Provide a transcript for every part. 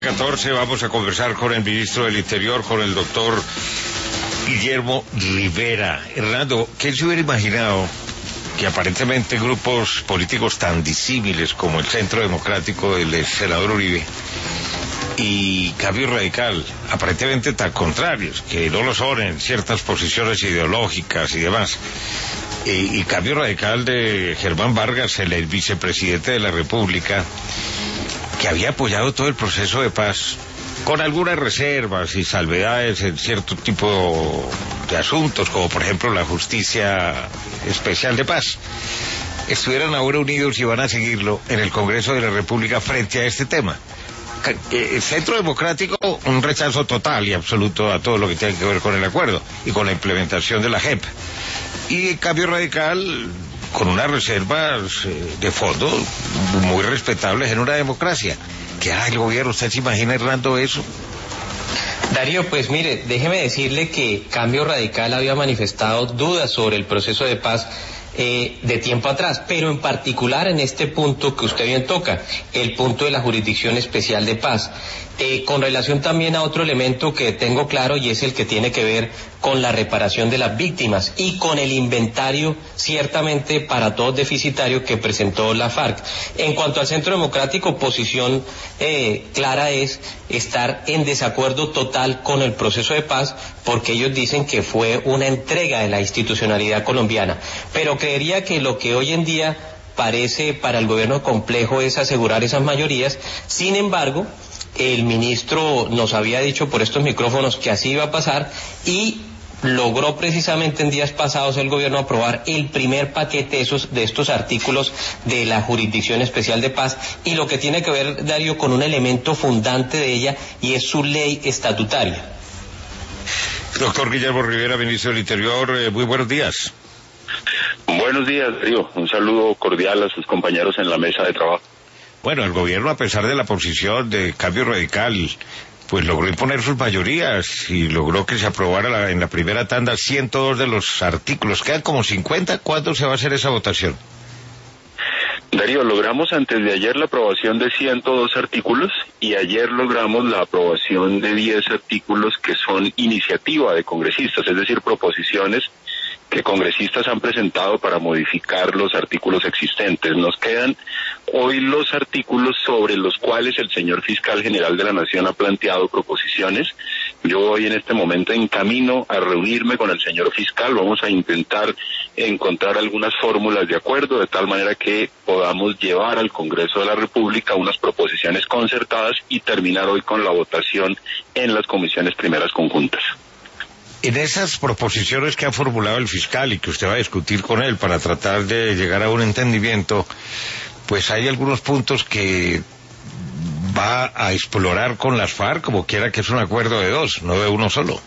7:14 vamos a conversar con el ministro del Interior, con el doctor Guillermo Rivera. Hernando, ¿quién se hubiera imaginado que aparentemente grupos políticos tan disímiles como el Centro Democrático del senador Uribe y Cambio Radical, aparentemente tan contrarios, que no lo son en ciertas posiciones ideológicas y demás, y Cambio Radical de Germán Vargas, el vicepresidente de la República, que había apoyado todo el proceso de paz, con algunas reservas y salvedades en cierto tipo de asuntos, como por ejemplo la Justicia Especial de Paz, estuvieran ahora unidos y van a seguirlo en el Congreso de la República frente a este tema. El Centro Democrático, un rechazo total y absoluto a todo lo que tiene que ver con el acuerdo y con la implementación de la JEP. Y Cambio Radical, con unas reservas de fondo muy respetables en una democracia. ¿Qué hará el gobierno? ¿Usted se imagina, Hernando, eso? Darío, pues mire, déjeme decirle que Cambio Radical había manifestado dudas sobre el proceso de paz de tiempo atrás, pero en particular en este punto que usted bien toca, el punto de la Jurisdicción Especial de Paz, con relación también a otro elemento que tengo claro, y es el que tiene que ver con la reparación de las víctimas y con el inventario ciertamente para todos deficitario que presentó la FARC. En cuanto al Centro Democrático, posición clara es estar en desacuerdo total con el proceso de paz, porque ellos dicen que fue una entrega de la institucionalidad colombiana, pero creería que lo que hoy en día parece para el gobierno complejo es asegurar esas mayorías. Sin embargo, el ministro nos había dicho por estos micrófonos que así iba a pasar, y logró precisamente en días pasados el gobierno aprobar el primer paquete de estos artículos de la Jurisdicción Especial de Paz, y lo que tiene que ver, Darío, con un elemento fundante de ella, y es su ley estatutaria. Doctor Guillermo Rivera, ministro del Interior, muy buenos días. Buenos días, Darío. Un saludo cordial a sus compañeros en la mesa de trabajo. Bueno, el gobierno, a pesar de la posición de Cambio Radical, pues logró imponer sus mayorías y logró que se aprobara en la primera tanda 102 de los artículos. Quedan como 50. ¿Cuándo se va a hacer esa votación? Darío, logramos antes de ayer la aprobación de 102 artículos y ayer logramos la aprobación de 10 artículos que son iniciativa de congresistas, es decir, proposiciones que congresistas han presentado para modificar los artículos existentes. Nos quedan hoy los artículos sobre los cuales el señor fiscal general de la Nación ha planteado proposiciones. Yo voy en este momento en camino a reunirme con el señor fiscal. Vamos a intentar encontrar algunas fórmulas de acuerdo de tal manera que podamos llevar al Congreso de la República unas proposiciones concertadas y terminar hoy con la votación en las comisiones primeras conjuntas. En esas proposiciones que ha formulado el fiscal y que usted va a discutir con él para tratar de llegar a un entendimiento, pues hay algunos puntos que va a explorar con las FARC, como quiera, que es un acuerdo de dos, no de uno solo.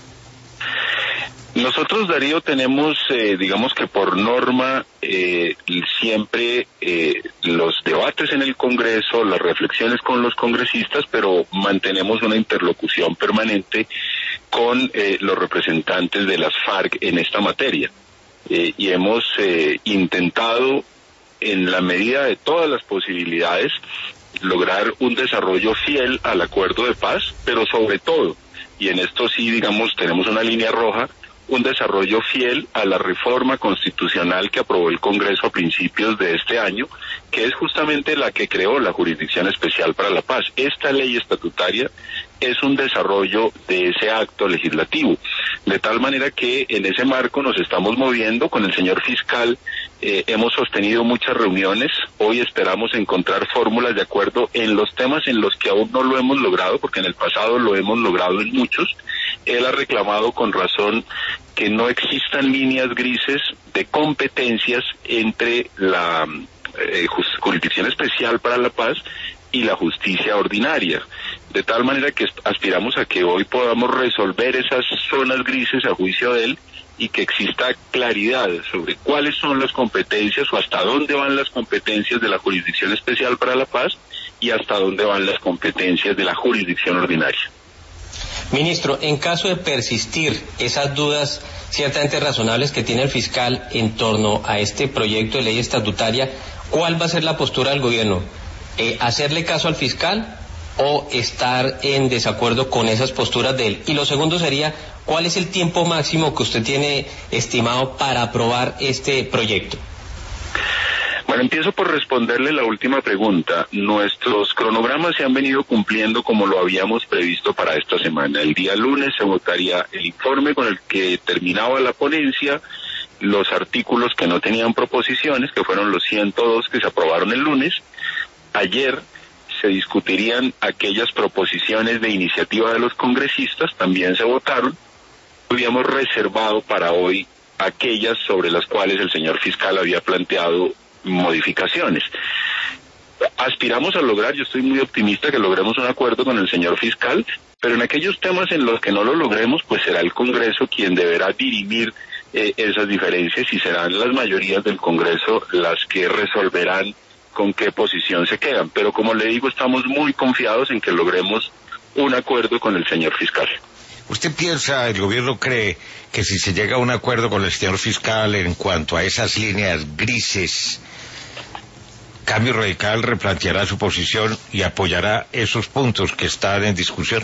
Nosotros, Darío, tenemos, digamos que por norma, siempre los debates en el Congreso, las reflexiones con los congresistas, pero mantenemos una interlocución permanente con los representantes de las FARC en esta materia. Y hemos intentado, en la medida de todas las posibilidades, lograr un desarrollo fiel al acuerdo de paz, pero sobre todo, y en esto sí, digamos, tenemos una línea roja, un desarrollo fiel a la reforma constitucional que aprobó el Congreso a principios de este año, que es justamente la que creó la Jurisdicción Especial para la Paz. Esta ley estatutaria es un desarrollo de ese acto legislativo, de tal manera que en ese marco nos estamos moviendo con el señor fiscal. Hemos sostenido muchas reuniones. Hoy esperamos encontrar fórmulas de acuerdo en los temas en los que aún no lo hemos logrado, porque en el pasado lo hemos logrado en muchos. Él ha reclamado con razón que no existan líneas grises de competencias entre la Jurisdicción Especial para la Paz y la justicia ordinaria, de tal manera que aspiramos a que hoy podamos resolver esas zonas grises a juicio de él y que exista claridad sobre cuáles son las competencias o hasta dónde van las competencias de la Jurisdicción Especial para la Paz y hasta dónde van las competencias de la jurisdicción ordinaria. Ministro, en caso de persistir esas dudas ciertamente razonables que tiene el fiscal en torno a este proyecto de ley estatutaria, ¿cuál va a ser la postura del gobierno? ¿Hacerle caso al fiscal o estar en desacuerdo con esas posturas de él? Y lo segundo sería, ¿cuál es el tiempo máximo que usted tiene estimado para aprobar este proyecto? Bueno, empiezo por responderle la última pregunta. Nuestros cronogramas se han venido cumpliendo como lo habíamos previsto para esta semana. El día lunes se votaría el informe con el que terminaba la ponencia, los artículos que no tenían proposiciones, que fueron los 102 que se aprobaron el lunes. Ayer se discutirían aquellas proposiciones de iniciativa de los congresistas, también se votaron. Habíamos reservado para hoy aquellas sobre las cuales el señor fiscal había planteado modificaciones. Aspiramos a lograr, yo estoy muy optimista que logremos un acuerdo con el señor fiscal, pero en aquellos temas en los que no lo logremos, pues será el Congreso quien deberá dirimir esas diferencias y serán las mayorías del Congreso las que resolverán con qué posición se quedan. Pero como le digo, estamos muy confiados en que logremos un acuerdo con el señor fiscal. ¿Usted piensa, el gobierno cree, que si se llega a un acuerdo con el señor fiscal en cuanto a esas líneas grises, Cambio Radical replanteará su posición y apoyará esos puntos que están en discusión?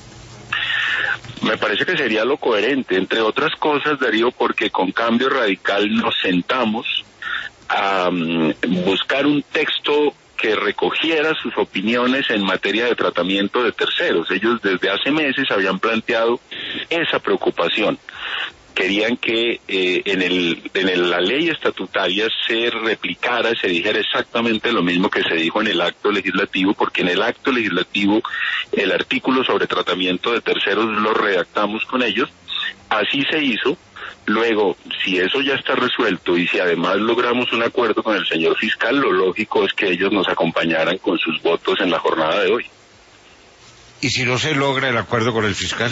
Me parece que sería lo coherente, entre otras cosas, Darío, porque con Cambio Radical nos sentamos a buscar un texto que recogiera sus opiniones en materia de tratamiento de terceros. Ellos desde hace meses habían planteado esa preocupación. Querían que en la ley estatutaria se replicara, se dijera exactamente lo mismo que se dijo en el acto legislativo, porque en el acto legislativo el artículo sobre tratamiento de terceros lo redactamos con ellos. Así se hizo. Luego, si eso ya está resuelto y si además logramos un acuerdo con el señor fiscal, lo lógico es que ellos nos acompañaran con sus votos en la jornada de hoy. ¿Y si no se logra el acuerdo con el fiscal?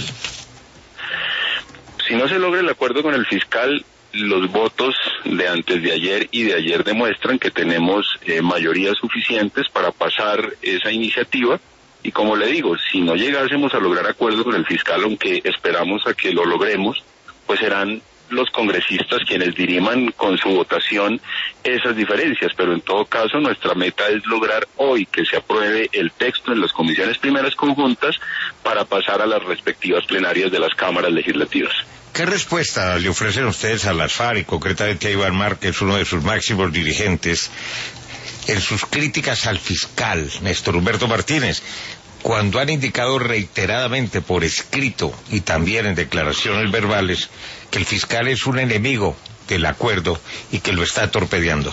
Si no se logra el acuerdo con el fiscal, los votos de antes de ayer y de ayer demuestran que tenemos mayorías suficientes para pasar esa iniciativa. Y como le digo, si no llegásemos a lograr acuerdo con el fiscal, aunque esperamos a que lo logremos, pues serán los congresistas quienes diriman con su votación esas diferencias, pero en todo caso nuestra meta es lograr hoy que se apruebe el texto en las comisiones primeras conjuntas para pasar a las respectivas plenarias de las cámaras legislativas. ¿Qué respuesta le ofrecen ustedes a las FARC y concretamente a Iván Márquez, uno de sus máximos dirigentes, en sus críticas al fiscal, Néstor Humberto Martínez, cuando han indicado reiteradamente por escrito y también en declaraciones verbales que el fiscal es un enemigo del acuerdo y que lo está torpedeando?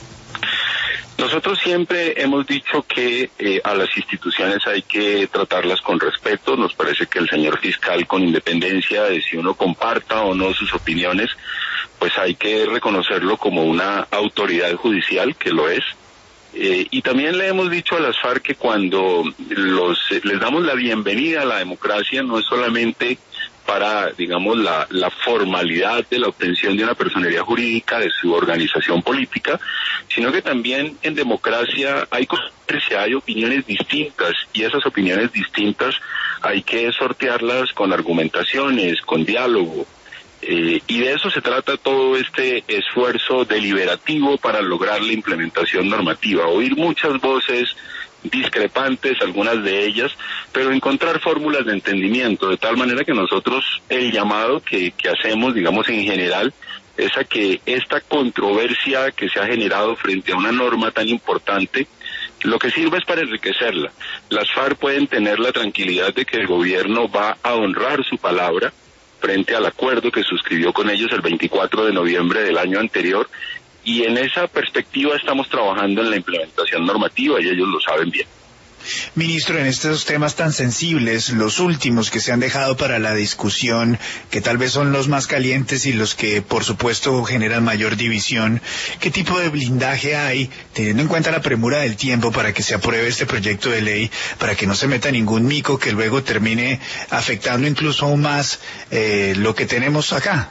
Nosotros siempre hemos dicho que a las instituciones hay que tratarlas con respeto. Nos parece que el señor fiscal, con independencia de si uno comparta o no sus opiniones, pues hay que reconocerlo como una autoridad judicial, que lo es. Y también le hemos dicho a las FARC que cuando les damos la bienvenida a la democracia, no es solamente para, digamos, la formalidad de la obtención de una personería jurídica de su organización política, sino que también en democracia hay opiniones distintas, y esas opiniones distintas hay que sortearlas con argumentaciones, con diálogo. Y de eso se trata todo este esfuerzo deliberativo para lograr la implementación normativa. Oír muchas voces discrepantes, algunas de ellas, pero encontrar fórmulas de entendimiento, de tal manera que nosotros el llamado que hacemos, digamos en general, es a que esta controversia que se ha generado frente a una norma tan importante, lo que sirve es para enriquecerla. Las FARC pueden tener la tranquilidad de que el gobierno va a honrar su palabra frente al acuerdo que suscribió con ellos el 24 de noviembre del año anterior, y en esa perspectiva estamos trabajando en la implementación normativa y ellos lo saben bien. Ministro, en estos temas tan sensibles, los últimos que se han dejado para la discusión, que tal vez son los más calientes y los que por supuesto generan mayor división, ¿qué tipo de blindaje hay, teniendo en cuenta la premura del tiempo, para que se apruebe este proyecto de ley, para que no se meta ningún mico que luego termine afectando incluso aún más lo que tenemos acá?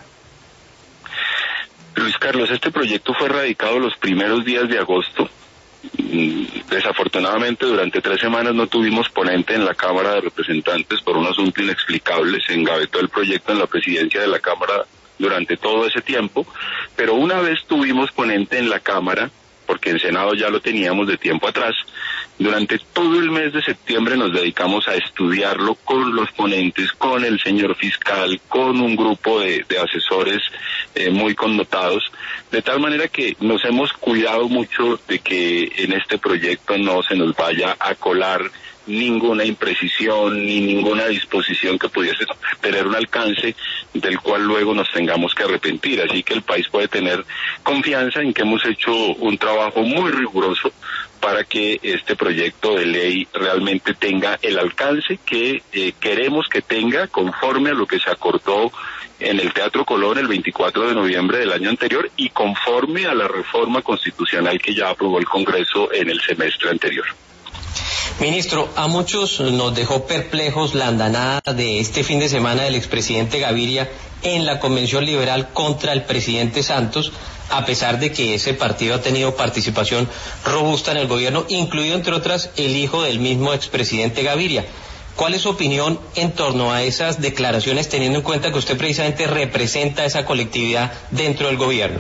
Luis Carlos, este proyecto fue radicado los primeros días de agosto. Desafortunadamente durante 3 semanas no tuvimos ponente en la Cámara de Representantes por un asunto inexplicable. Se engavetó el proyecto en la presidencia de la Cámara durante todo ese tiempo, pero una vez tuvimos ponente en la Cámara, porque en Senado ya lo teníamos de tiempo atrás, Durante todo el mes de septiembre nos dedicamos a estudiarlo con los ponentes, con el señor fiscal, con un grupo de asesores muy connotados, de tal manera que nos hemos cuidado mucho de que en este proyecto no se nos vaya a colar ninguna imprecisión ni ninguna disposición que pudiese tener un alcance del cual luego nos tengamos que arrepentir. Así que el país puede tener confianza en que hemos hecho un trabajo muy riguroso para que este proyecto de ley realmente tenga el alcance que queremos que tenga, conforme a lo que se acordó en el Teatro Colón el 24 de noviembre del año anterior y conforme a la reforma constitucional que ya aprobó el Congreso en el semestre anterior. Ministro, a muchos nos dejó perplejos la andanada de este fin de semana del expresidente Gaviria en la Convención Liberal contra el presidente Santos, a pesar de que ese partido ha tenido participación robusta en el gobierno, incluido entre otras el hijo del mismo expresidente Gaviria. ¿Cuál es su opinión en torno a esas declaraciones, teniendo en cuenta que usted precisamente representa esa colectividad dentro del gobierno?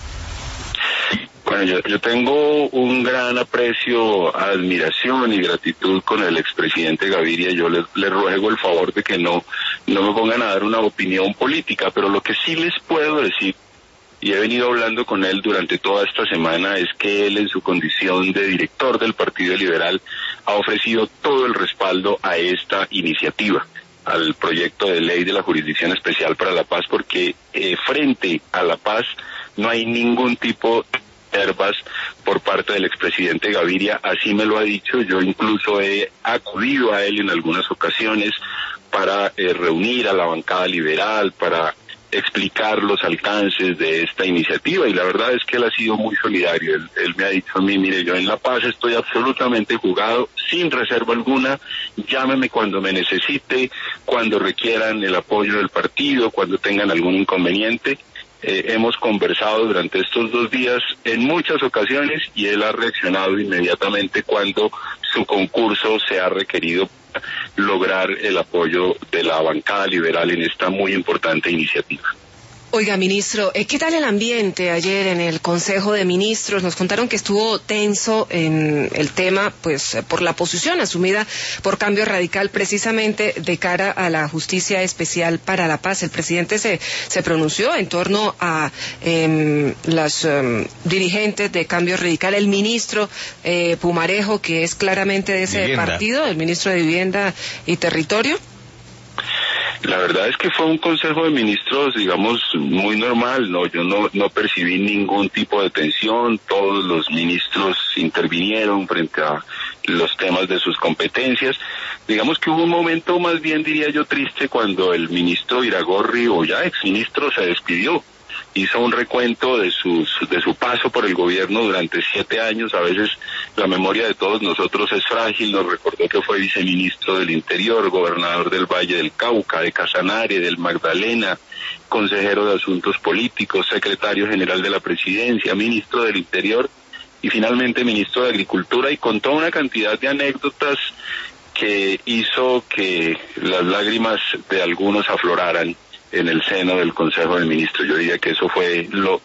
Bueno, yo tengo un gran aprecio, admiración y gratitud con el expresidente Gaviria. Yo le ruego el favor de que no me pongan a dar una opinión política, pero lo que sí les puedo decir, y he venido hablando con él durante toda esta semana, es que él, en su condición de director del Partido Liberal, ha ofrecido todo el respaldo a esta iniciativa, al proyecto de ley de la Jurisdicción Especial para la Paz, porque frente a la paz no hay ningún tipo de reservas por parte del expresidente Gaviria. Así me lo ha dicho. Yo incluso he acudido a él en algunas ocasiones para reunir a la bancada liberal, para explicar los alcances de esta iniciativa, y la verdad es que él ha sido muy solidario. Él me ha dicho a mí: mire, yo en La Paz estoy absolutamente jugado, sin reserva alguna, llámeme cuando me necesite, cuando requieran el apoyo del partido, cuando tengan algún inconveniente. Hemos conversado durante estos 2 días en muchas ocasiones y él ha reaccionado inmediatamente cuando su concurso se ha requerido para lograr el apoyo de la bancada liberal en esta muy importante iniciativa. Oiga, ministro, ¿qué tal el ambiente ayer en el Consejo de Ministros? Nos contaron que estuvo tenso en el tema, pues, por la posición asumida por Cambio Radical, precisamente de cara a la Justicia Especial para la Paz. El presidente se pronunció en torno a las dirigentes de Cambio Radical, el ministro Pumarejo, que es claramente de ese partido, el ministro de Vivienda y Territorio. La verdad es que fue un consejo de ministros, digamos, muy normal, ¿no? Yo no percibí ningún tipo de tensión. Todos los ministros intervinieron frente a los temas de sus competencias. Digamos que hubo un momento, más bien diría yo, triste, cuando el ministro Iragorri, o ya exministro, se despidió. Hizo un recuento de su paso por el gobierno durante 7 años. A veces la memoria de todos nosotros es frágil. Nos recordó que fue viceministro del Interior, gobernador del Valle del Cauca, de Casanare, del Magdalena, consejero de Asuntos Políticos, secretario general de la Presidencia, ministro del Interior y finalmente ministro de Agricultura, y contó una cantidad de anécdotas que hizo que las lágrimas de algunos afloraran en el seno del Consejo de Ministros. Yo diría que eso fue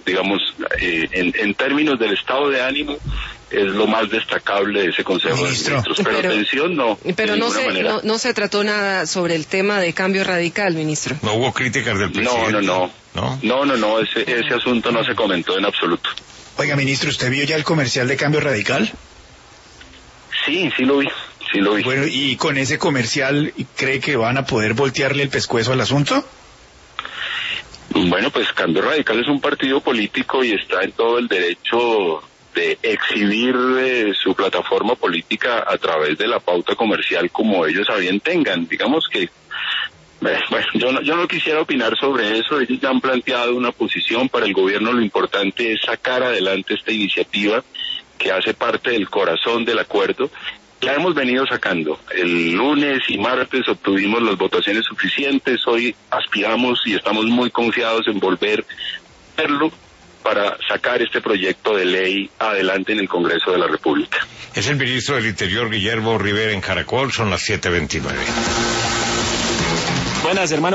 en términos del estado de ánimo, es lo más destacable de ese Consejo de Ministros. Pero tensión no. Pero no se trató nada sobre el tema de Cambio Radical, ministro. No hubo críticas del presidente. No, ese asunto no se comentó en absoluto. Oiga, ministro, ¿usted vio ya el comercial de Cambio Radical? Sí lo vi. Bueno, ¿y con ese comercial cree que van a poder voltearle el pescuezo al asunto? Bueno, pues Cambio Radical es un partido político y está en todo el derecho de exhibir su plataforma política a través de la pauta comercial como ellos a bien tengan. Digamos que, bueno, yo no quisiera opinar sobre eso. Ellos ya han planteado una posición. Para el gobierno lo importante es sacar adelante esta iniciativa que hace parte del corazón del acuerdo. La hemos venido sacando. El lunes y martes obtuvimos las votaciones suficientes. Hoy aspiramos y estamos muy confiados en volver a hacerlo para sacar este proyecto de ley adelante en el Congreso de la República. Es el ministro del Interior, Guillermo Rivera, en Caracol. Son las 7:29. Buenas, hermano.